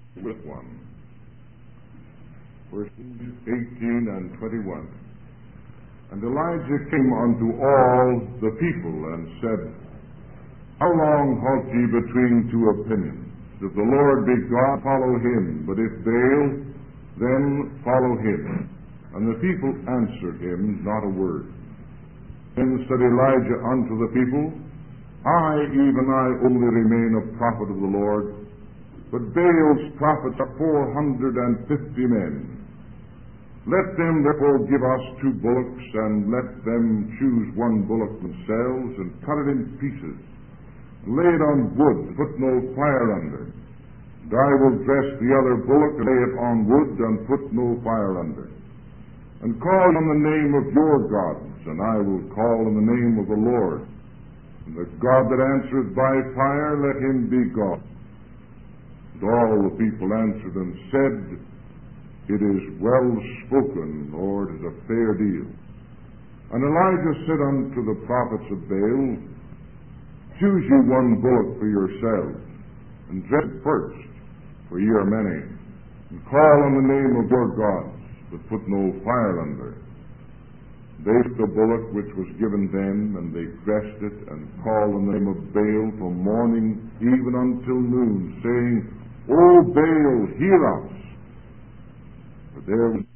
with one. Verses 18 and 21. And Elijah came unto all the people and said, How long halt ye between two opinions? If the Lord be God, follow him, but if Baal, then follow him. And the people answered him not a word. Then said Elijah unto the people, even I only remain a prophet of the Lord, but Baal's prophets are 450 men. Let them therefore give us 2 bullocks, and let them choose 1 bullock themselves, and cut it in pieces, and lay it on wood, and put no fire under. And I will dress the other bullock, and lay it on wood, and put no fire under. And call on the name of your gods, and I will call on the name of the Lord. And the God that answereth by fire, let him be God. And all the people answered and said, It is well spoken, Lord, it is a fair deal. And Elijah said unto the prophets of Baal, Choose ye 1 bullock for yourselves, and dress it first, for ye are many, and call on the name of your gods, but put no fire under. They took the bullock which was given them, and they dressed it, and called on the name of Baal from morning even until noon, saying, O Baal, hear us. For there was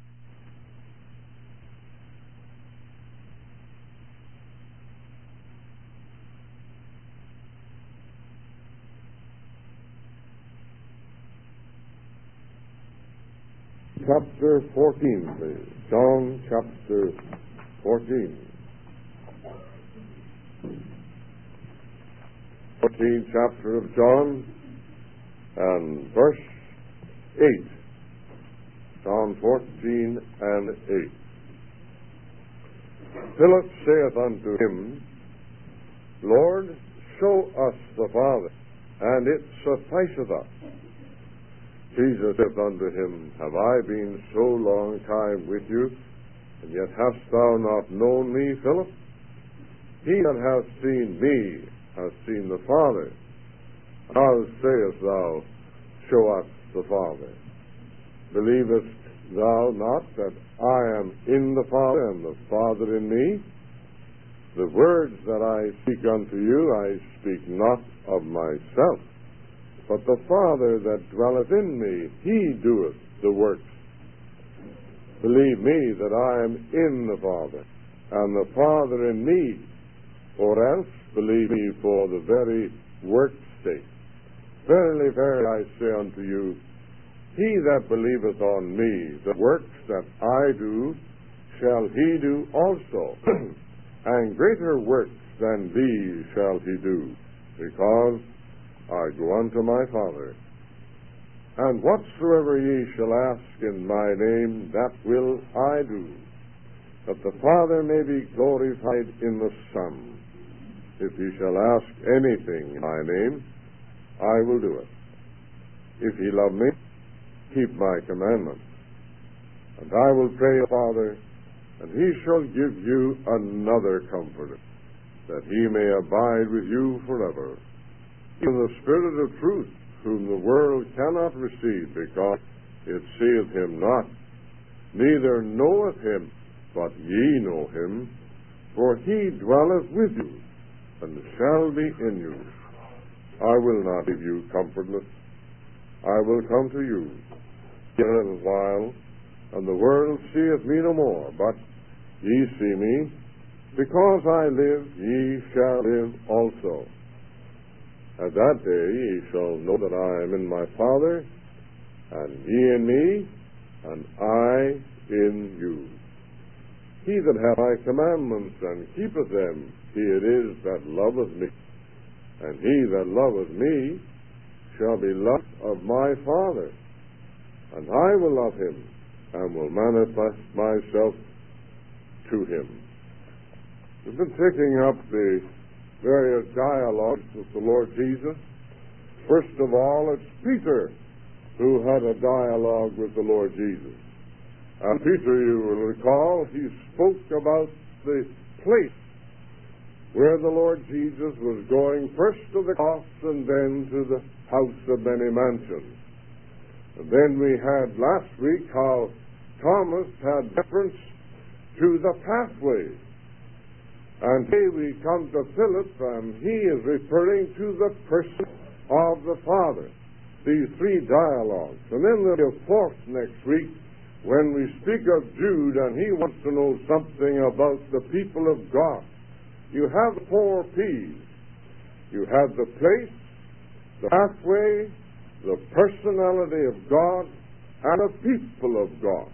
Chapter 14, please. John chapter 14. 14th chapter of John and verse 8. John 14 and 8. Philip saith unto him, Lord, show us the Father, and it sufficeth us. Jesus saith unto him, Have I been so long time with you, and yet hast thou not known me, Philip? He that hath seen me hath seen the Father. How sayest thou, Show us the Father? Believest thou not that I am in the Father, and the Father in me? The words that I speak unto you, I speak not of myself, but the Father that dwelleth in me, he doeth the works. Believe me that I am in the Father, and the Father in me, or else believe me for the very work's sake. Verily, verily, I say unto you, he that believeth on me, the works that I do, shall he do also, and greater works than these shall he do, because I go unto my Father. And whatsoever ye shall ask in my name, that will I do, that the Father may be glorified in the Son. If ye shall ask anything in my name, I will do it. If ye love me, keep my commandments. And I will pray the Father, and he shall give you another Comforter, that he may abide with you forever. In the Spirit of truth, whom the world cannot receive, because it seeth him not, neither knoweth him, but ye know him, for he dwelleth with you, and shall be in you. I will not leave you comfortless. I will come to you. In a little while, and the world seeth me no more, but ye see me. Because I live, ye shall live also. At that day ye shall know that I am in my Father, and ye in me, and I in you. He that hath my commandments and keepeth them, he it is that loveth me. And he that loveth me shall be loved of my Father, and I will love him, and will manifest myself to him. We've been taking up the various dialogues with the Lord Jesus. First of all, it's Peter who had a dialogue with the Lord Jesus. And Peter, you will recall, he spoke about the place where the Lord Jesus was going, first to the cross and then to the house of many mansions. And then we had last week how Thomas had reference to the pathway. And today we come to Philip, and he is referring to the person of the Father. These three dialogues. And then there'll be a fourth next week when we speak of Jude, and he wants to know something about the people of God. You have 4 P's. You have the place, the pathway, the personality of God, and the people of God.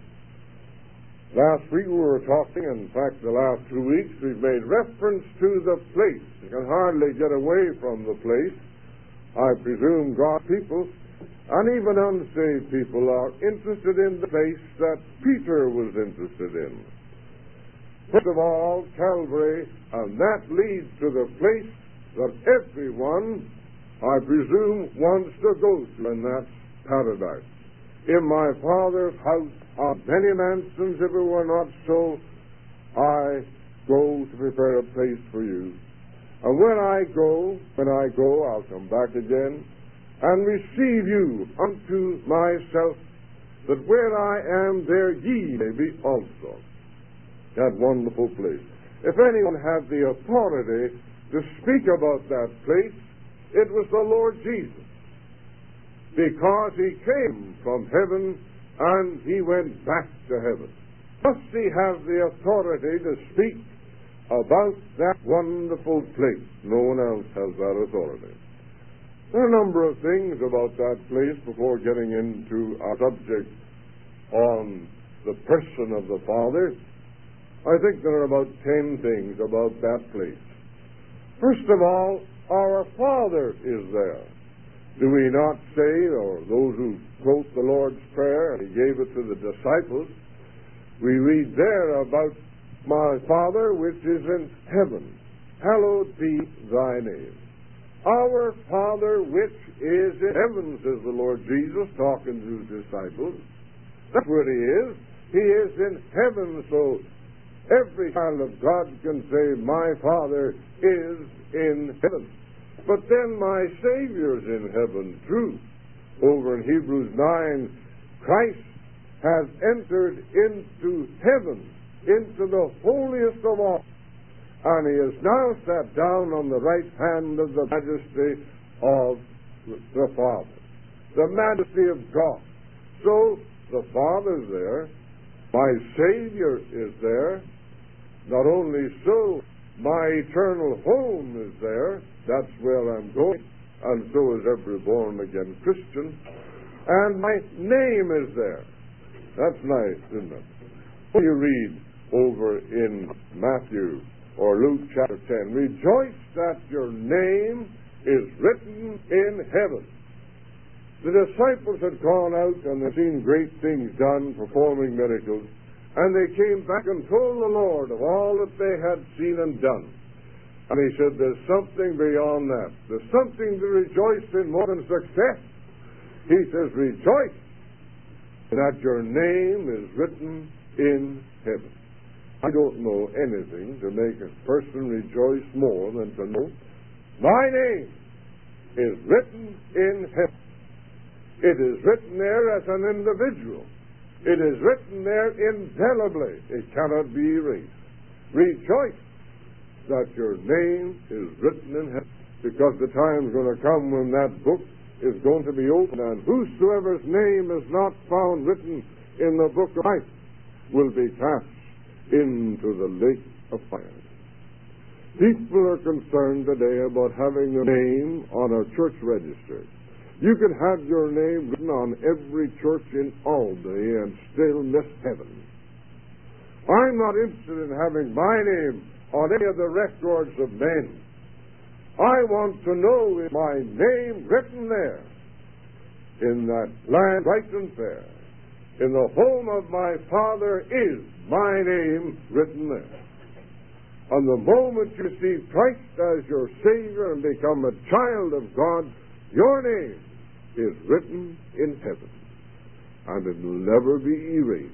Last week we were talking, in fact the last 2 weeks, we've made reference to the place. You can hardly get away from the place. I presume God's people, and even unsaved people, are interested in the place that Peter was interested in. First of all, Calvary, and that leads to the place that everyone, I presume, wants to go to, and that's paradise. In my Father's house are many mansions. If it were not so, I go to prepare a place for you. And when I go, I'll come back again and receive you unto myself, that where I am, there ye may be also. That wonderful place. If anyone had the authority to speak about that place, it was the Lord Jesus. Because he came from heaven and he went back to heaven. Must he have the authority to speak about that wonderful place? No one else has that authority. There are a number of things about that place before getting into our subject on the person of the Father. I think there are about 10 things about that place. First of all, our Father is there. Do we not say, or those who quote the Lord's Prayer, and he gave it to the disciples, we read there about my Father which is in heaven, hallowed be thy name. Our Father which is in heaven, says the Lord Jesus, talking to his disciples. That's where he is. He is in heaven, so every child of God can say, my Father is in heaven. But then my Savior's in heaven too. Over in Hebrews 9, Christ has entered into heaven, into the holiest of all. And he is now sat down on the right hand of the majesty of the Father. The majesty of God. So, the Father's there. My Savior is there. Not only so, my eternal home is there. That's where I'm going. And so is every born-again Christian. And my name is there. That's nice, isn't it? When you read over in Matthew or Luke chapter 10, rejoice that your name is written in heaven. The disciples had gone out and they'd seen great things done, performing miracles, and they came back and told the Lord of all that they had seen and done. And he said, there's something beyond that. There's something to rejoice in more than success. He says, rejoice that your name is written in heaven. I don't know anything to make a person rejoice more than to know my name is written in heaven. It is written there as an individual. It is written there indelibly. It cannot be erased. Rejoice that your name is written in heaven, because the time is going to come when that book is going to be opened, and whosoever's name is not found written in the book of life will be cast into the lake of fire. People are concerned today about having their name on a church register. You can have your name written on every church in Albany and still miss heaven. I'm not interested in having my name on any of the records of men. I want to know, is my name written there in that land bright and fair? In the home of my Father is my name written there. And the moment you receive Christ as your Savior and become a child of God, your name is written in heaven, and it will never be erased.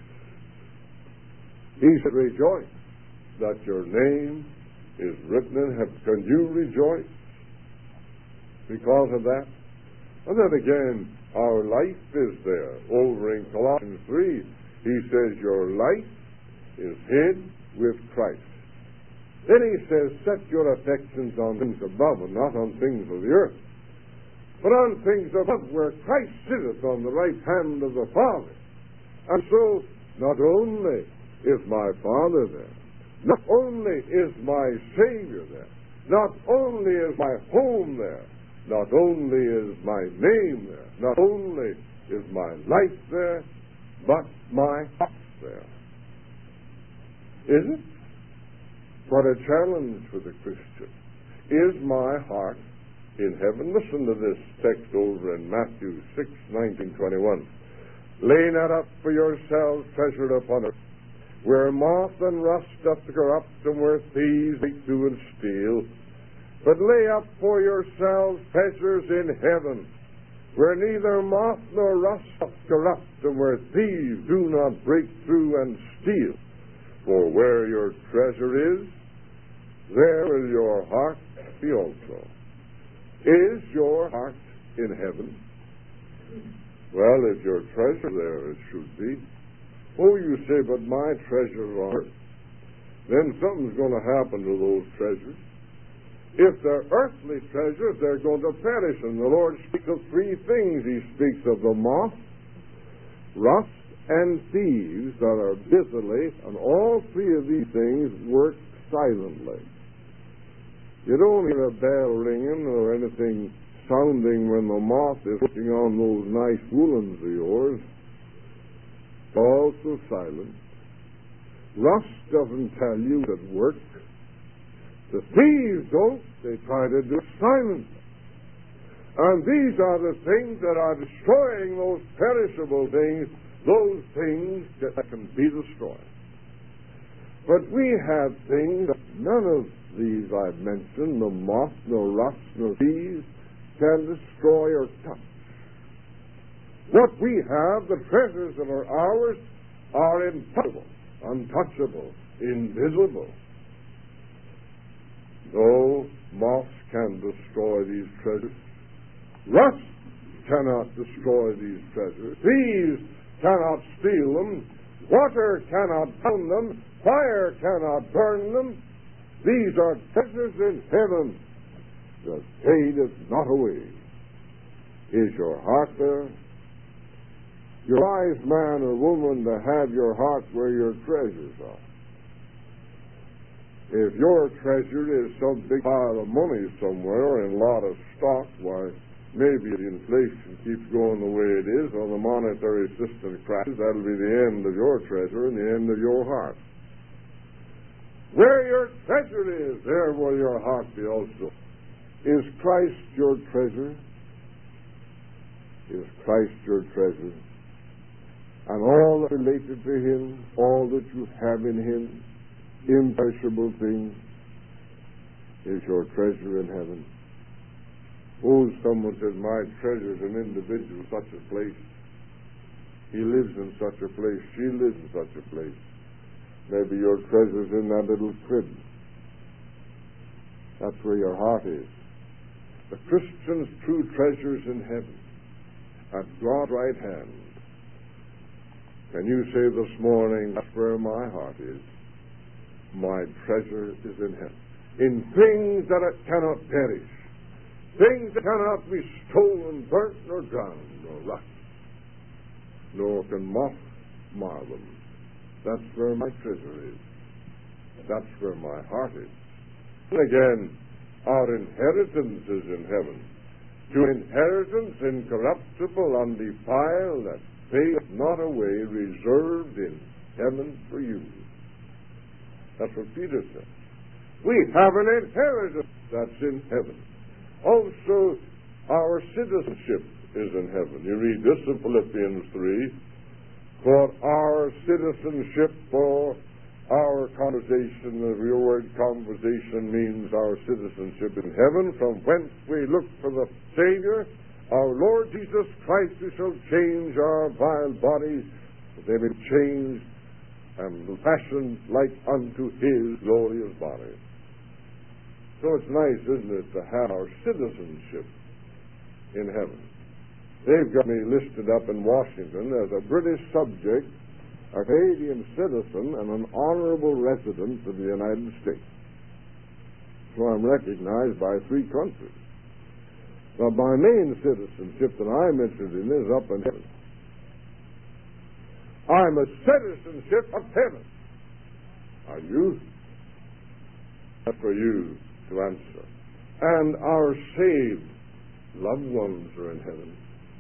He said, rejoice that your name is written in heaven. Can you rejoice because of that? And then again, our life is there. Over in Colossians 3, he says, your life is hid with Christ. Then he says, set your affections on things above and not on things of the earth, but on things above where Christ sitteth on the right hand of the Father. And so, not only is my Father there, not only is my Savior there, not only is my home there, not only is my name there, not only is my life there, but my heart there. Is it? What a challenge for the Christian. Is my heart in heaven? Listen to this text over in Matthew 6:19-21. Lay not up for yourselves treasure upon earth, where moth and rust doth corrupt, and where thieves break through and steal. But lay up for yourselves treasures in heaven, where neither moth nor rust doth corrupt, and where thieves do not break through and steal. For where your treasure is, there will your heart be also. Is your heart in heaven? Well, if your treasure there, it should be. Oh, you say, but my treasures are on earth. Then something's going to happen to those treasures. If they're earthly treasures, they're going to perish. And the Lord speaks of three things. He speaks of the moth, rust, and thieves that are busily, and all three of these things work silently. You don't hear a bell ringing or anything sounding when the moth is working on those nice woolens of yours. It's all so silent. Rust doesn't tell you that work. The thieves don't. They try to do it silently. And these are the things that are destroying those perishable things, those things that can be destroyed. But we have things that none of these I've mentioned, no moth, no rust, no thieves, can destroy or touch. What we have, the treasures that are ours, are impossible, untouchable, invisible. No moths can destroy these treasures. Rust cannot destroy these treasures. Thieves cannot steal them. Water cannot drown them. Fire cannot burn them. These are treasures in heaven that fadeth not away. Is your heart there? You're a wise man or woman to have your heart where your treasures are. If your treasure is some big pile of money somewhere and a lot of stock, why, maybe the inflation keeps going the way it is, or the monetary system crashes, that'll be the end of your treasure and the end of your heart. Where your treasure is, there will your heart be also. Is Christ your treasure? Is Christ your treasure? And all that related to Him, all that you have in Him, imperishable things, is your treasure in heaven. Oh, someone says, my treasure is an individual, such a place. He lives in such a place. She lives in such a place. Maybe your treasure's in that little crib. That's where your heart is. The Christian's true treasure's in heaven, at God's right hand. Can you say this morning, that's where my heart is? My treasure is in heaven. In things that it cannot perish. Things that cannot be stolen, burnt, nor drowned, nor rust. Nor can moth mar them. That's where my treasure is. That's where my heart is. And again, our inheritance is in heaven. To inheritance incorruptible, undefiled, that fadeth not away, reserved in heaven for you. That's what Peter said. We have an inheritance that's in heaven. Also, our citizenship is in heaven. You read this in Philippians 3. For our citizenship, or our conversation, the real word conversation means our citizenship in heaven, from whence we look for the Savior, our Lord Jesus Christ, who shall change our vile bodies, that they may be changed and fashioned like unto His glorious body. So it's nice, isn't it, to have our citizenship in heaven. They've got me listed up in Washington as a British subject, a Canadian citizen, and an honorable resident of the United States. So I'm recognized by 3 countries. Now, my main citizenship that I'm interested in is up in heaven. I'm a citizenship of heaven. Are you? That's for you to answer. And our saved loved ones are in heaven.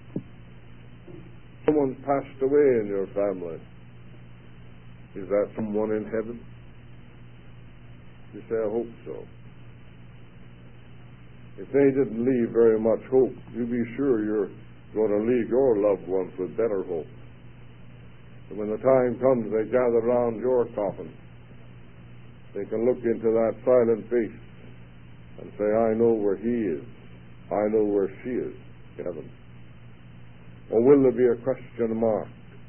Someone passed away in your family. Is that someone in heaven? You say, I hope so. If they didn't leave very much hope, you be sure you're going to leave your loved ones with better hope. And when the time comes, they gather around your coffin. They can look into that silent face and say, I know where he is. I know where she is in heaven. Or will there be a question mark?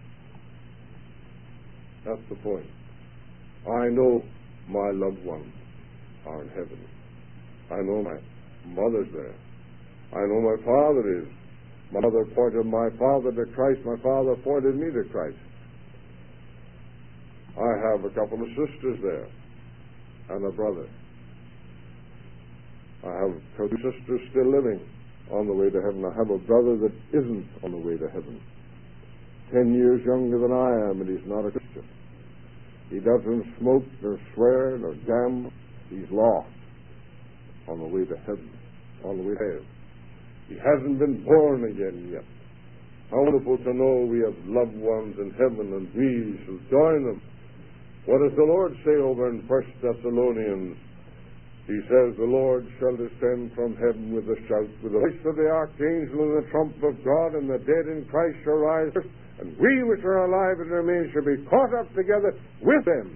That's the point. I know my loved ones are in heaven. I know my mother's there. I know my father is. My mother pointed my father to Christ. My father pointed me to Christ. I have a couple of sisters there and a brother. I have 2 sisters still living on the way to heaven. I have a brother that isn't on the way to heaven. 10 years younger than I am, and he's not a Christian. He doesn't smoke nor swear nor gamble. He's lost on the way to heaven, on the way to heaven. He hasn't been born again yet. How wonderful to know we have loved ones in heaven, and we shall join them. What does the Lord say over in 1 Thessalonians? He says, the Lord shall descend from heaven with a shout, with the voice of the archangel and the trump of God, and the dead in Christ shall rise first, and we which are alive and remain shall be caught up together with them.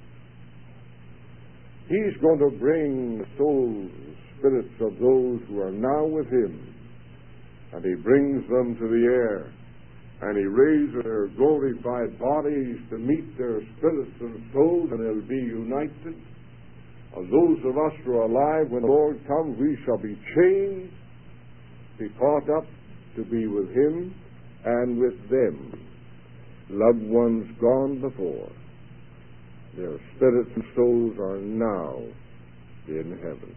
He's going to bring the souls, spirits of those who are now with him, and he brings them to the air, and he raises their glorified bodies to meet their spirits and souls, and they'll be united. And those of us who are alive, when the Lord comes, we shall be changed, be caught up to be with him and with them. Loved ones gone before. Their spirits and souls are now in heaven.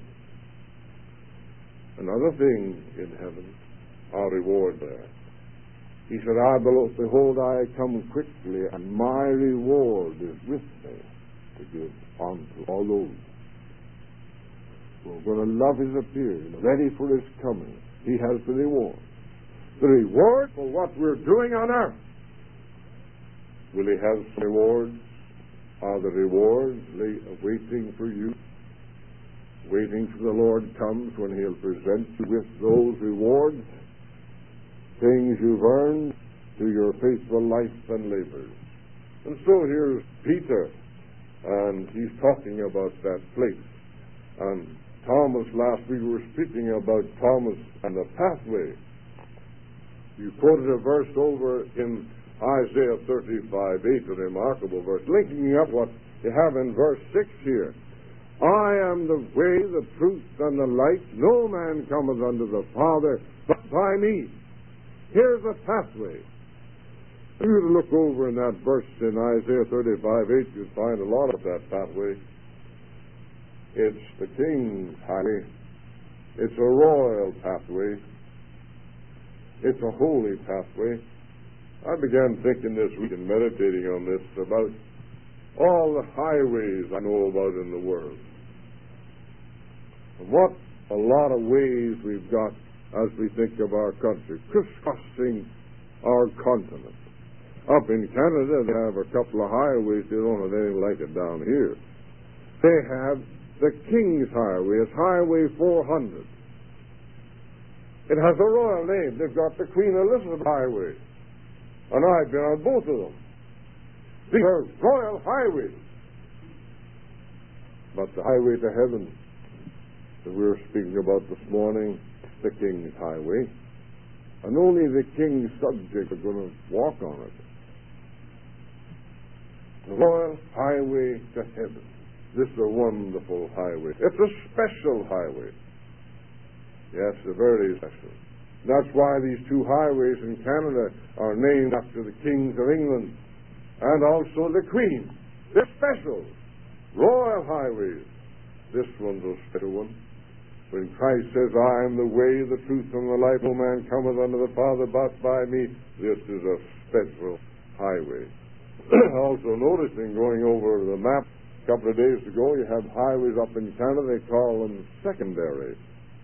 Another thing in heaven, our reward there. He said, behold, I come quickly, and my reward is with me to give unto all those who are going to love his appearing, ready for his coming. He has the reward. The reward for what we're doing on earth. Will he have some rewards? Are the rewards waiting for you? Waiting till the Lord comes, when he'll present you with those rewards, things you've earned through your faithful life and labors. And so here's Peter, and he's talking about that place. And Thomas, last week we were speaking about Thomas and the pathway. You quoted a verse over in Isaiah 35:8, a remarkable verse, linking up what you have in verse 6 here. I am the way, the truth, and the light. No man cometh unto the Father but by me. Here's a pathway. If you were to look over in that verse in Isaiah 35:8, you'd find a lot of that pathway. It's the King's highway. It's a royal pathway. It's a holy pathway. I began thinking this week and meditating on this about all the highways I know about in the world. And what a lot of ways we've got as we think of our country, crisscrossing our continent. Up in Canada, they have a couple of highways. They don't have anything like it down here. They have the King's Highway. It's Highway 400. It has a royal name. They've got the Queen Elizabeth Highway. And I've been on both of them. These are royal highways. But the highway to heaven that we were speaking about this morning, the King's Highway, and only the King's subjects are going to walk on it. The royal highway to heaven. This is a wonderful highway. It's a special highway. Yes, a very special. That's why these two highways in Canada are named after the kings of England and also the Queen. They're special, royal highways. This one's a special one. When Christ says, I am the way, the truth, and the life, no man cometh unto the Father but by me, this is a special highway. Also noticing, going over the map a couple of days ago, you have highways up in Canada, they call them secondary.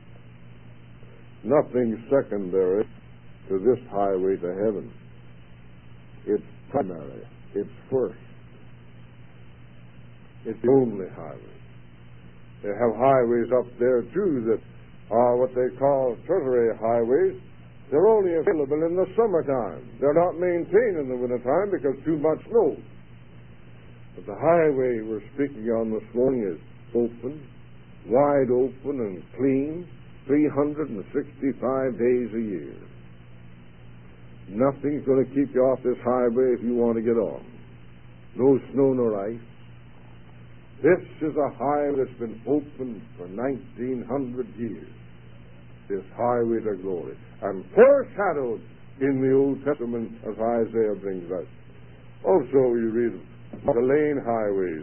Nothing secondary to this highway to heaven. It's primary. It's first. It's the only highway. They have highways up there, too, that are what they call tertiary highways. They're only available in the summertime. They're not maintained in the wintertime because too much snow. But the highway we're speaking on this morning is open, wide open and clean, 365 days a year. Nothing's going to keep you off this highway if you want to get on. No snow nor ice. This is a highway that's been open for 1,900 years. This highway to glory. And foreshadowed in the Old Testament as Isaiah brings out. Also you read the lane highways.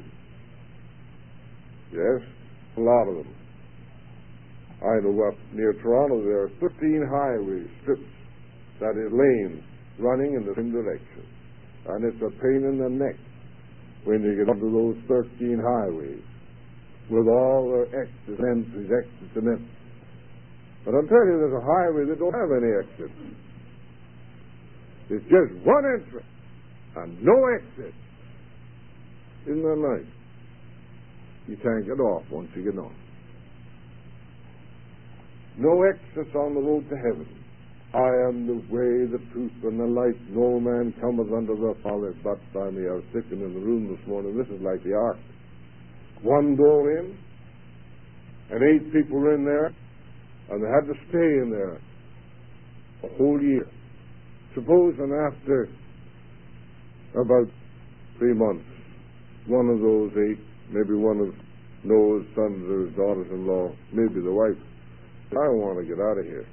Yes, a lot of them. I know up near Toronto there are 13 highway strips that is lanes running in the same direction. And it's a pain in the neck when you get onto those 13 highways with all their exits and entries. But I'll tell you, there's a highway that don't have any exits. It's just one entrance and no exit. Isn't that nice? You can't get off once you get on. No exits on the road to heaven. I am the way, the truth, and the life. No man cometh unto the Father but by me. I was sitting in the room this morning. This is like the ark. One door in, and 8 people were in there, and they had to stay in there a whole year. Suppose, and after about 3 months, one of those 8, maybe one of Noah's sons or his daughters-in-law, maybe the wife, I want to get out of here.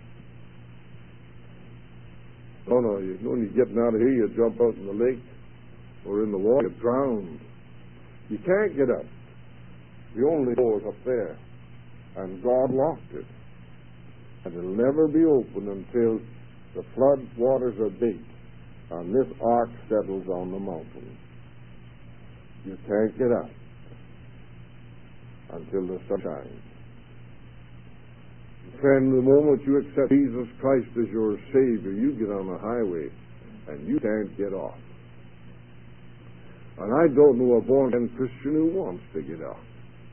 No, when you're getting out of here, you jump out in the lake or in the water, you drown. You can't get up. The only door is up there. And God locked it. And it'll never be opened until the flood waters are big and this ark settles on the mountain. You can't get up until the sun shines. Friend, the moment you accept Jesus Christ as your Savior, you get on the highway and you can't get off. And I don't know a born-again Christian who wants to get off.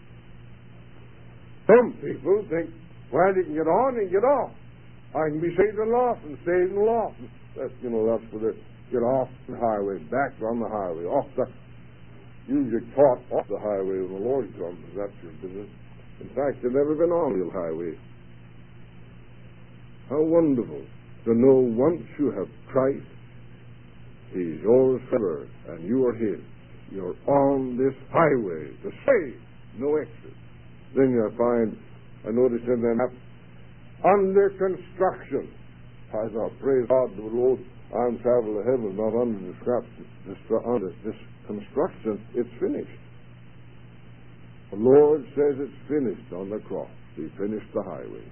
Some people think, well, you can get on and get off. I can be saved and lost and saved and lost. That's where they get off the highway, back on the highway, off the... You get caught off the highway when the Lord comes. That's your business. In fact, you've never been on the highway. How wonderful to know once you have Christ, He's yours forever, and you are His. You're on this highway to save, no exit. Then you'll find, I noticed in the map, under construction. I thought, praise God, the Lord, I'm traveling to heaven, not under under this construction. It's finished. The Lord says it's finished on the cross. He finished the highway.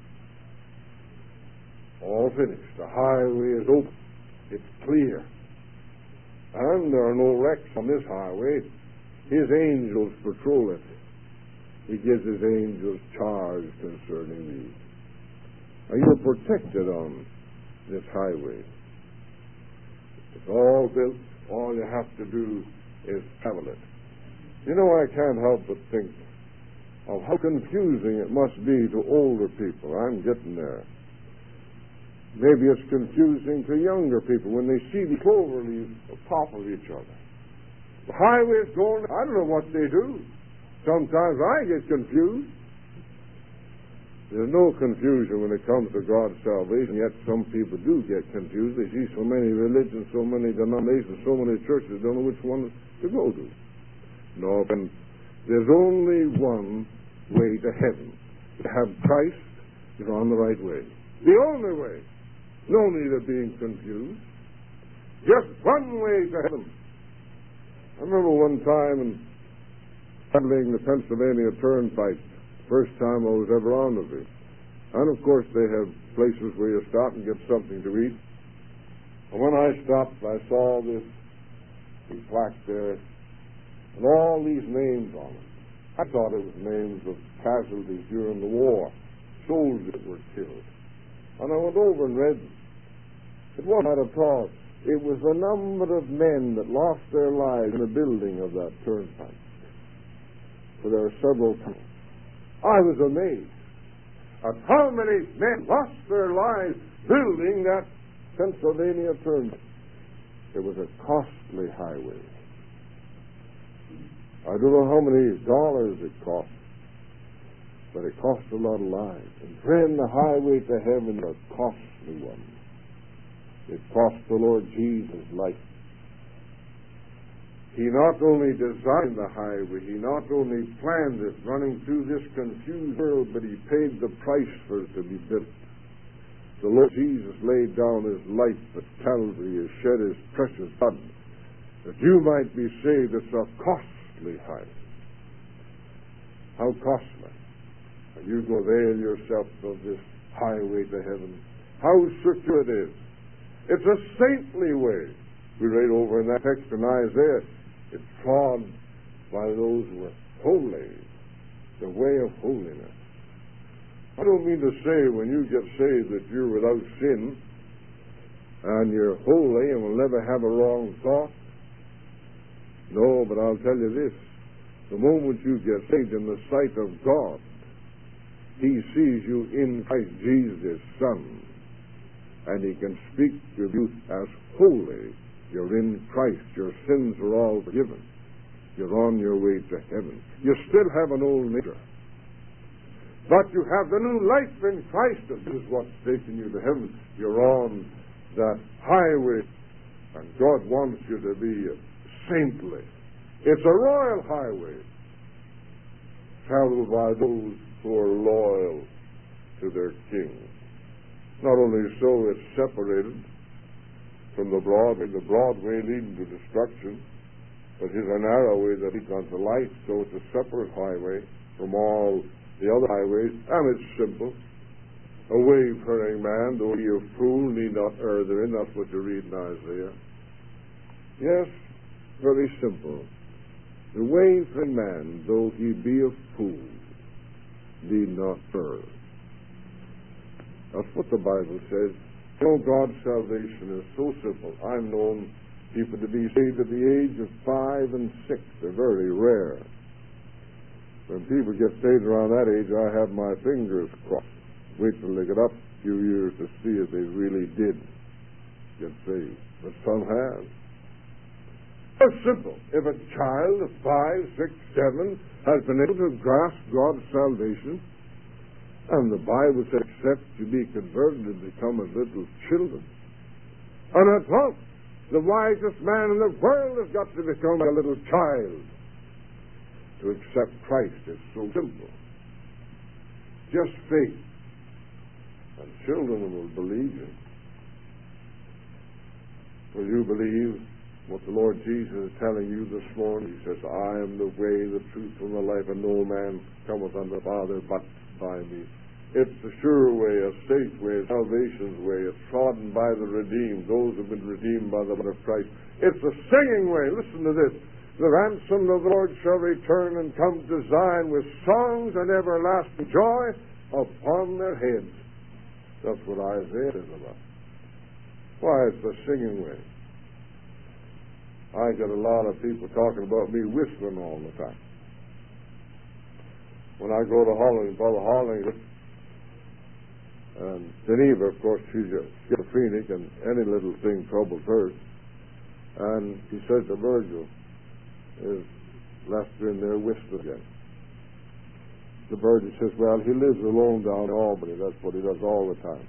All finished. The highway is open. It's clear. And there are no wrecks on this highway. His angels patrol it. He gives His angels charge concerning thee. And you're protected on this highway. It's all built. All you have to do is travel it. You know, I can't help but think of how confusing it must be to older people. I'm getting there. Maybe it's confusing to younger people when they see the clover leaves on top of each other. The highway's going, I don't know what they do. Sometimes I get confused. There's no confusion when it comes to God's salvation, yet some people do get confused. They see so many religions, so many denominations, so many churches, don't know which one to go to. No, and there's only one way to heaven. To have Christ, you're on the right way. The only way. No need of being confused. Just one way to heaven. I remember one time in handling the Pennsylvania Turnpike, first time I was ever on of it. And of course they have places where you stop and get something to eat. And when I stopped, I saw this plaque there and all these names on it. I thought it was names of casualties during the war, soldiers that were killed. And I went over and read them. It wasn't at all. It was the number of men that lost their lives in the building of that turnpike. So there are several times. I was amazed at how many men lost their lives building that Pennsylvania turnpike. It was a costly highway. I don't know how many dollars it cost, but it cost a lot of lives. And friend, the highway to heaven is a costly one. It cost the Lord Jesus' life. He not only designed the highway, he not only planned it running through this confused world, but he paid the price for it to be built. The Lord Jesus laid down his life at Calvary, he shed his precious blood, that you might be saved. It's a costly highway. How costly? And you go avail yourself of this highway to heaven. How secure it is. It's a saintly way. We read over in that text in Isaiah, it's trod by those who are holy, the way of holiness. I don't mean to say when you get saved that you're without sin and you're holy and will never have a wrong thought. No, but I'll tell you this. The moment you get saved in the sight of God, he sees you in Christ Jesus, his Son, and he can speak to you as holy. You're in Christ. Your sins are all forgiven. You're on your way to heaven. You still have an old nature, but you have the new life in Christ, and this is what's taking you to heaven. You're on that highway, and God wants you to be saintly. It's a royal highway, traveled by those who are loyal to their King. Not only so, it's separated from the broad way leading to destruction, but it's a narrow way that leads unto life, so it's a separate highway from all the other highways, and it's simple. A wayfaring man, though he a fool, need not err therein. That's what you read in Isaiah. Yes, very simple. The wayfaring man, though he be a fool, need not err. That's what the Bible says. You know, God's salvation is so simple. I've known people to be saved at the age of 5 and 6. They're very rare. When people get saved around that age, I have my fingers crossed. Wait till they get up a few years to see if they really did get saved. But some have. It's simple. If a child of 5, 6, 7 has been able to grasp God's salvation, and the Bible says, except you be converted and become as little children. And at all, the wisest man in the world has got to become a little child to accept Christ. It's so simple. Just faith. And children will believe you. Will you believe what the Lord Jesus is telling you this morning? He says, I am the way, the truth, and the life, and no man cometh unto the Father but by me. It's a sure way, a safe way, a salvation's way. It's trodden by the redeemed, those who have been redeemed by the blood of Christ. It's a singing way. Listen to this. The ransomed of the Lord shall return and come to Zion with songs and everlasting joy upon their heads. That's what Isaiah is about. Why, it's the singing way. I get a lot of people talking about me whistling all the time. When I go to Holland, Brother Holland, and Geneva, of course, she's schizophrenic, and any little thing troubles her. And he says to Virgil, is Lester in there whistling again? The Virgil says, well, he lives alone down in Albany. That's what he does all the time.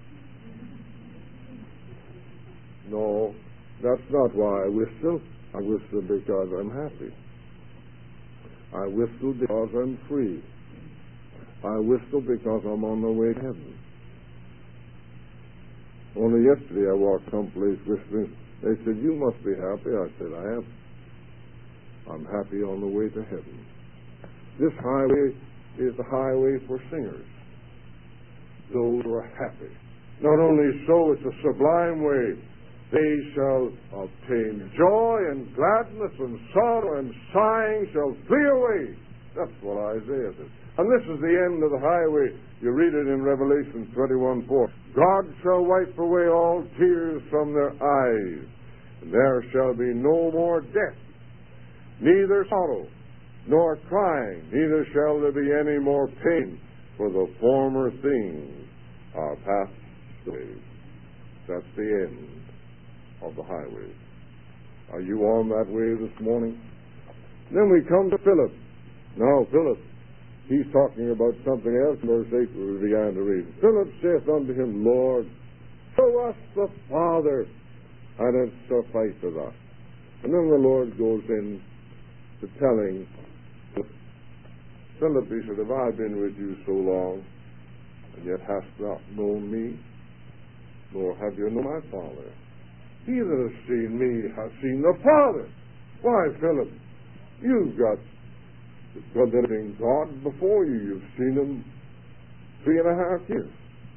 No, that's not why I whistle. I whistle because I'm happy. I whistle because I'm free. I whistle because I'm on the way to heaven. Only yesterday I walked someplace with me. They said, "You must be happy." I said, "I am. I'm happy on the way to heaven." This highway is the highway for singers, those who are happy. Not only so, it's a sublime way. They shall obtain joy and gladness, and sorrow and sighing shall flee away. That's what Isaiah says. And this is the end of the highway. You read it in Revelation 21:4. God shall wipe away all tears from their eyes, and there shall be no more death, neither sorrow, nor crying, neither shall there be any more pain, for the former things are passed away. That's the end of the highway. Are you on that way this morning? Then we come to Philip. Now, Philip, he's talking about something else. Verse 8, we began to read. Philip saith unto him, Lord, show us the Father, and it sufficeth us. And then the Lord goes in to telling Philip, he said, have I been with you so long, and yet hast not known me, nor have you known my Father? He that has seen me has seen the Father. Why, Philip, you've got the living God before you. You've seen him 3.5 years.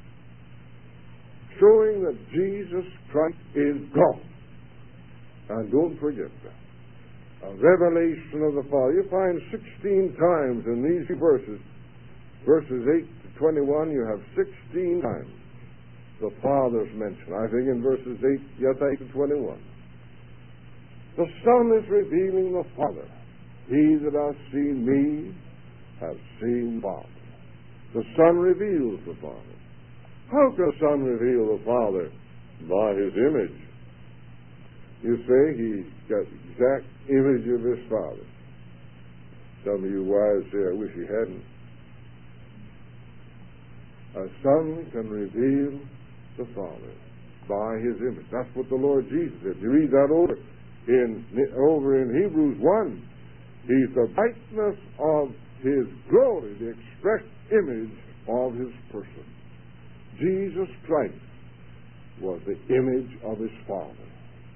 Showing that Jesus Christ is God. And don't forget that. A revelation of the Father. You find 16 times in these verses 8 to 21, you have 16 times the Father's mentioned. I think in verses 8 to 21. The Son is revealing the Father. He that hath seen me hath seen the Father. The Son reveals the Father. How can the Son reveal the Father? By his image. You say he's got the exact image of his Father. Some of you wives say, I wish he hadn't. A Son can reveal the Father by his image. That's what the Lord Jesus said. You read that over in Hebrews 1. He's the brightness of his glory, the express image of his person. Jesus Christ was the image of his Father.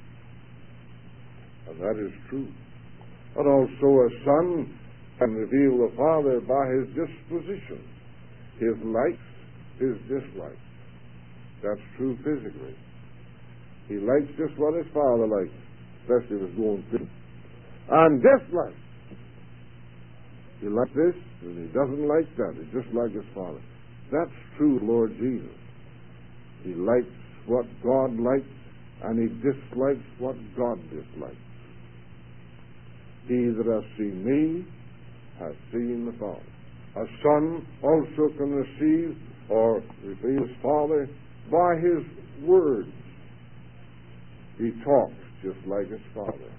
And that is true. But also a Son can reveal the Father by his disposition, his likes, his dislikes. That's true physically. He likes just what his Father likes, especially if it's going through. And dislikes. He likes this, and he doesn't like that. He's just like his Father. That's true, Lord Jesus. He likes what God likes, and he dislikes what God dislikes. He that hath seen me hath seen the Father. A Son also can receive or reveal his Father by his words. He talks just like his Father.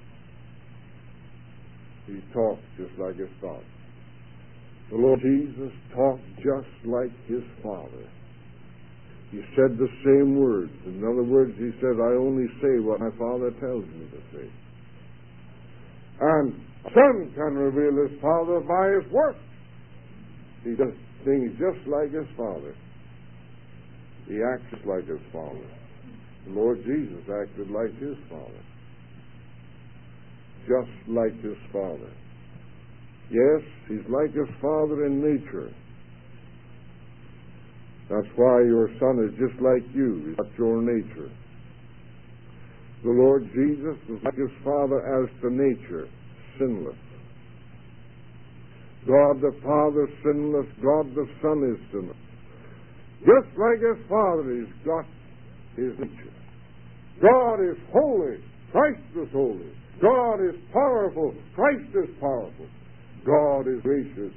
He talks just like his Father. The Lord Jesus talked just like his Father. He said the same words. In other words, he said, I only say what my Father tells me to say. And a Son can reveal his Father by his works. He does things just like his Father. He acts like his Father. The Lord Jesus acted like his Father. Just like his Father. Yes, he's like his Father in nature. That's why your Son is just like you. He's not your nature. The Lord Jesus was like his Father as to nature, sinless. God the Father sinless, God the Son is sinless. Just like his Father, he's got his nature. God is holy, Christ is holy. God is powerful, Christ is powerful. God is gracious,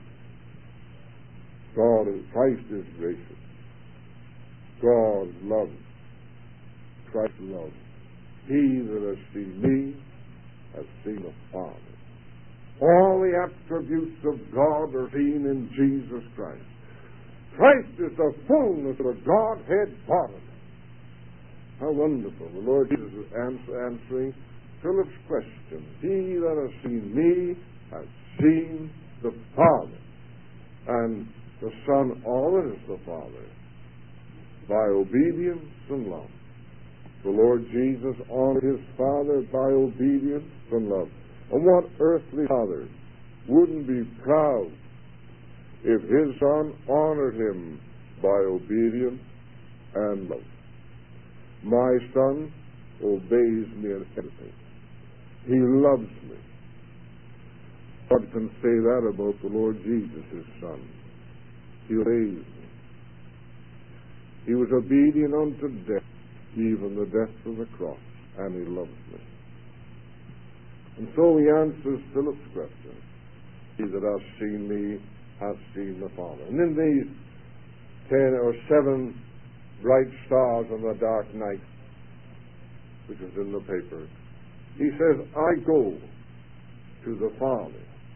Christ is gracious. God loves, Christ loves. He that has seen me has seen the Father. All the attributes of God are seen in Jesus Christ. Christ is the fullness of the Godhead bodily. How wonderful. The Lord Jesus is answering Philip's question. He that has seen me has seen the Father. And the Son always is the Father. by obedience and love. The Lord Jesus honored his Father by obedience and love. And what earthly father wouldn't be proud if his son honored him by obedience and love? My son obeys me in everything. He loves me. God can say that about the Lord Jesus, his son. He obeys me. He was obedient unto death, even the death of the cross, and he loves me. And so he answers Philip's question. He that hath seen me hath seen the Father. And in these 10 or 7 bright stars on the dark night, which is in the paper, he says, I go to the Father.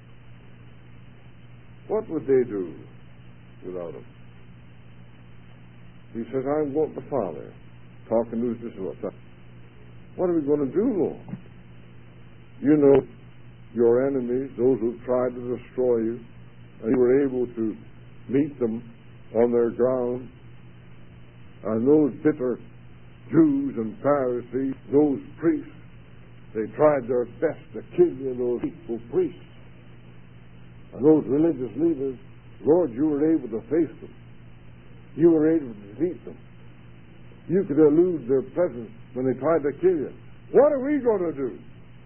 What would they do without him? He says, I'm going to the Father. Talking to his disciples. What are we going to do, Lord? You know your enemies, those who tried to destroy you, and you were able to meet them on their ground. And those bitter Jews and Pharisees, those priests, they tried their best to kill you, those hateful priests. And those religious leaders, Lord, you were able to face them. You were able to defeat them. You could elude their presence when they tried to kill you. What are we going to do?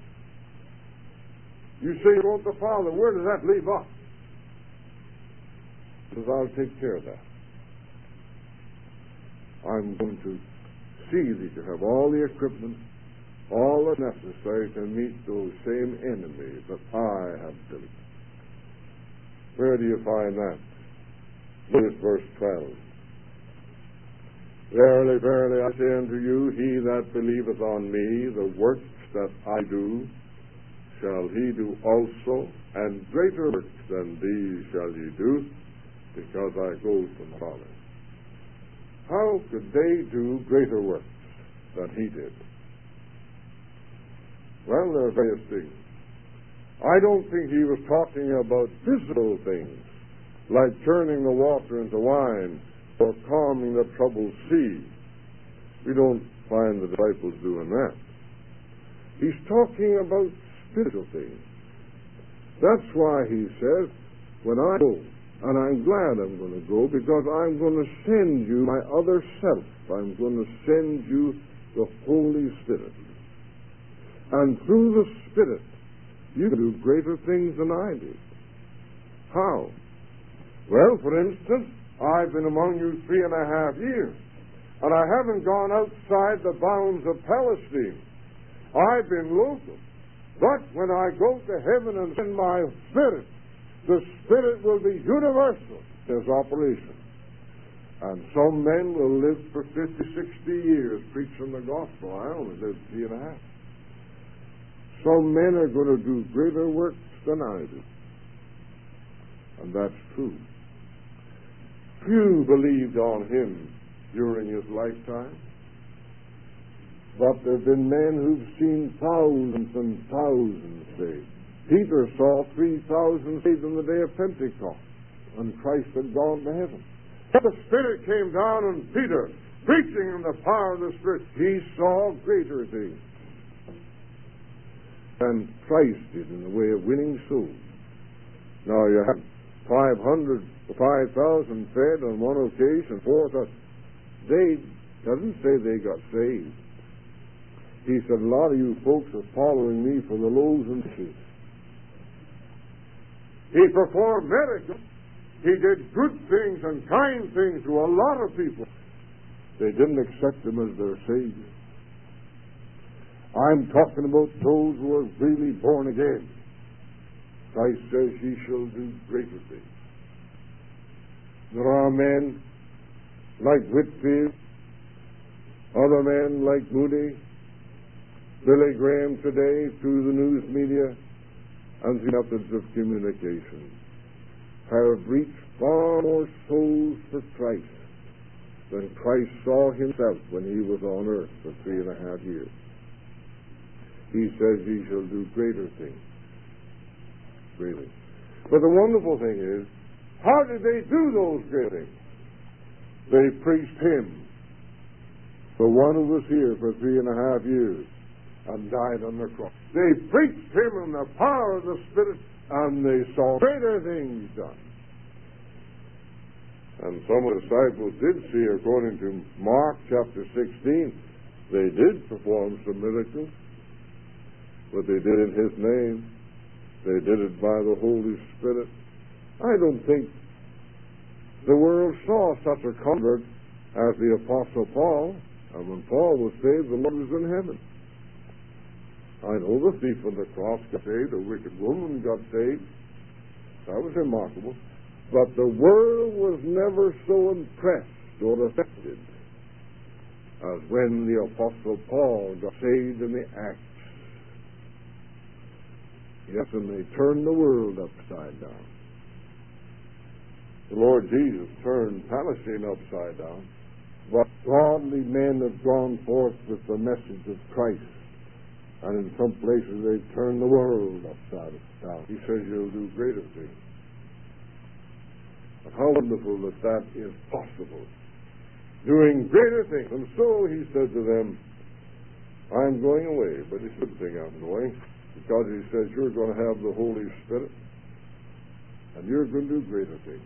You say you want the Father. Where does that leave us? Because I'll take care of that. I'm going to see that you have all the equipment, all that's necessary to meet those same enemies that I have built. Where do you find that? Notice verse 12. Verily, verily, I say unto you, he that believeth on me, the works that I do, shall he do also, and greater works than these shall ye do, because I go from the Father. How could they do greater works than he did? Well, there are various things. I don't think he was talking about physical things, like turning the water into wine, or calming the troubled sea. We don't find the disciples doing that. He's talking about spiritual things. That's why he says, when I go, and I'm glad I'm going to go, because I'm going to send you my other self. I'm going to send you the Holy Spirit. And through the Spirit, you can do greater things than I did. How? Well, for instance, I've been among you 3.5 years, and I haven't gone outside the bounds of Palestine. I've been local. But when I go to heaven and send my Spirit, the Spirit will be universal in His operation. And some men will live for 50, 60 years preaching the gospel. I only lived 3.5. Some men are going to do greater works than I do. And that's true. Few believed on him during his lifetime. But there have been men who've seen thousands and thousands saved. Peter saw 3,000 saved on the day of Pentecost, and Christ had gone to heaven. But the Spirit came down on Peter, preaching in the power of the Spirit. He saw greater things than Christ did in the way of winning souls. Now you have 5,000 fed on one occasion, 4,000. They doesn't say they got saved. He said, a lot of you folks are following me for the loaves and fishes. He performed miracles. He did good things and kind things to a lot of people. They didn't accept him as their Savior. I'm talking about those who are really born again. Christ says, ye shall do greater things. There are men like Whitfield, other men like Moody, Billy Graham today through the news media and the methods of communication have reached far more souls for Christ than Christ saw himself when he was on earth for 3.5 years. He says he shall do greater things. Really. But the wonderful thing is, how did they do those great things? They preached him The one who was here for 3.5 years and died on the cross. They preached him in the power of the Spirit, and they saw greater things done. And some of the disciples did see, according to Mark chapter 16, they did perform some miracles, but they did in his name. They did it by the Holy Spirit. I don't think the world saw such a convert as the Apostle Paul. And when Paul was saved, the Lord was in heaven. I know the thief on the cross got saved, the wicked woman got saved. That was remarkable. But the world was never so impressed or affected as when the Apostle Paul got saved in the Acts. Yes, and they turned the world upside down. The Lord Jesus turned Palestine upside down. But godly men have gone forth with the message of Christ. And in some places they've turned the world upside down. He says you'll do greater things. But how wonderful that is possible. Doing greater things. And so he said to them, I'm going away, but it's a good thing I'm going. Because he says you're going to have the Holy Spirit. And you're going to do greater things.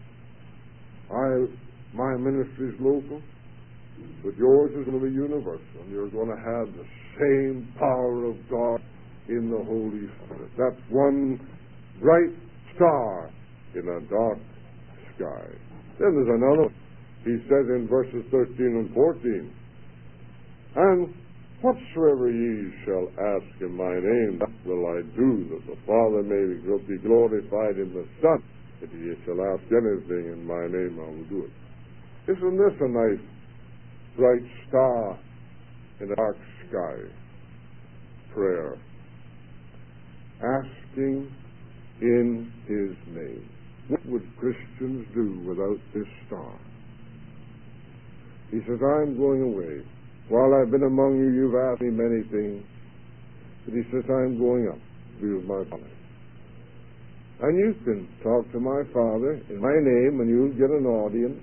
My ministry is local, but yours is going to be universal. And you're going to have the same power of God in the Holy Spirit. That's one bright star in a dark sky. Then there's another one. He says in verses 13 and 14, and whatsoever ye shall ask in my name, that will I do, that the Father may be glorified in the Son. If ye shall ask anything in my name, I will do it. Isn't this a nice bright star in a dark sky? Prayer. Asking in his name. What would Christians do without this star? He says, I'm going away. While I've been among you, you've asked me many things. But he says, I'm going up to be with my Father. And you can talk to my Father in my name, and you'll get an audience.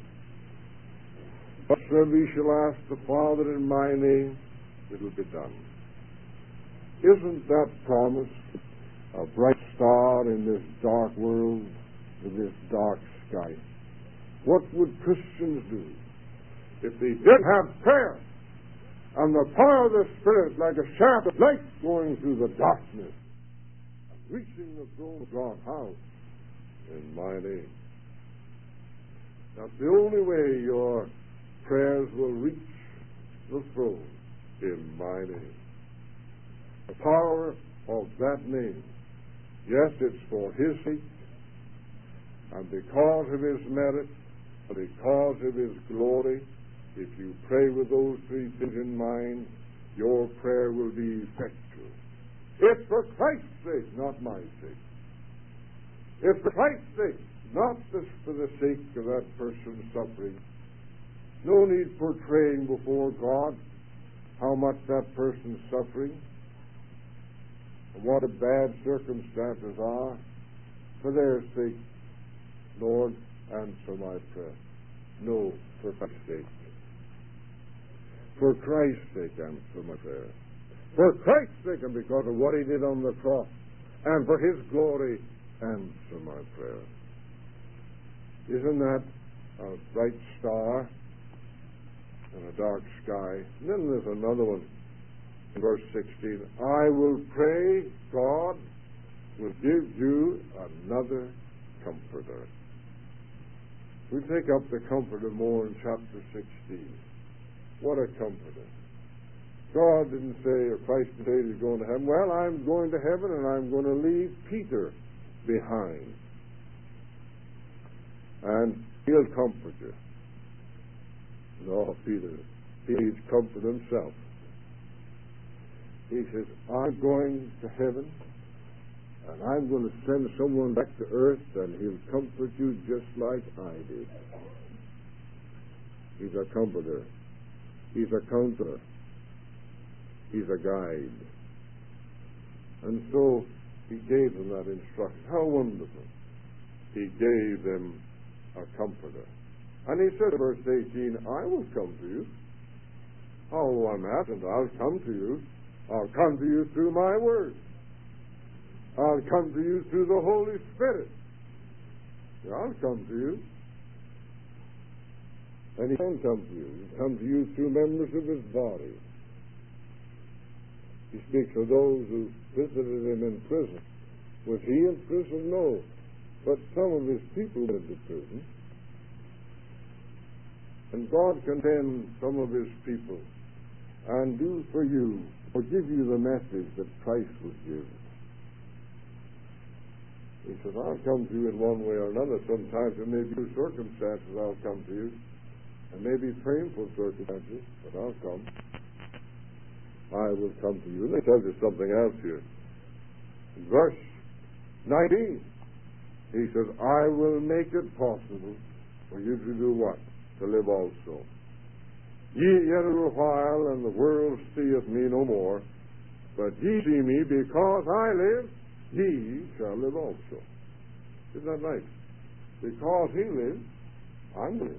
Whatsoever you shall ask the Father in my name, it will be done. Isn't that promise a bright star in this dark world, in this dark sky? What would Christians do if they did have prayer and the power of the Spirit like a shaft of light going through the darkness, reaching the throne of God? How? In my name. That's the only way your prayers will reach the throne, in my name. The power of that name. Yes, it's for his sake, and because of his merit, and because of his glory. If you pray with those three things in mind, your prayer will be effectual. If for Christ's sake, not my sake. If for Christ's sake, not just for the sake of that person suffering. No need for praying before God how much that person's suffering, and what the bad circumstances are. For their sake, Lord, answer my prayer. No, for Christ's sake. For Christ's sake, answer my prayer. For Christ's sake, and because of what he did on the cross, and for his glory, answer my prayer. Isn't that a bright star in a dark sky? And then there's another one in verse 16. I will pray, God will give you another comforter. We take up the comforter more in chapter 16. What a comforter. God didn't say, or Christ didn't say he's going to heaven. Well, I'm going to heaven and I'm going to leave Peter behind. And he'll comfort you. No, Peter needs comfort himself. He says, I'm going to heaven and I'm going to send someone back to earth and he'll comfort you just like I did. He's a comforter. He's a counselor. He's a guide. And so he gave them that instruction. How wonderful. He gave them a comforter. And he said, verse 18, I will come to you. Oh, I'm absent. I'll come to you. I'll come to you through my word. I'll come to you through the Holy Spirit. I'll come to you. And he can come to you. He'll come to you through members of his body. He speaks of those who visited him in prison. Was he in prison? No. But some of his people went into prison. And God can send some of his people and do for you, or give you the message that Christ would give. He says, I'll come to you in one way or another. Sometimes it may be through circumstances I'll come to you. It may be painful circumstances, but I'll come. I will come to you. Let me tell you something else here. In verse 19, he says, I will make it possible for you to do what? To live also. Yet a little while, and the world seeth me no more. But ye see me, because I live, ye shall live also. Isn't that nice? Because he lives, I'm living.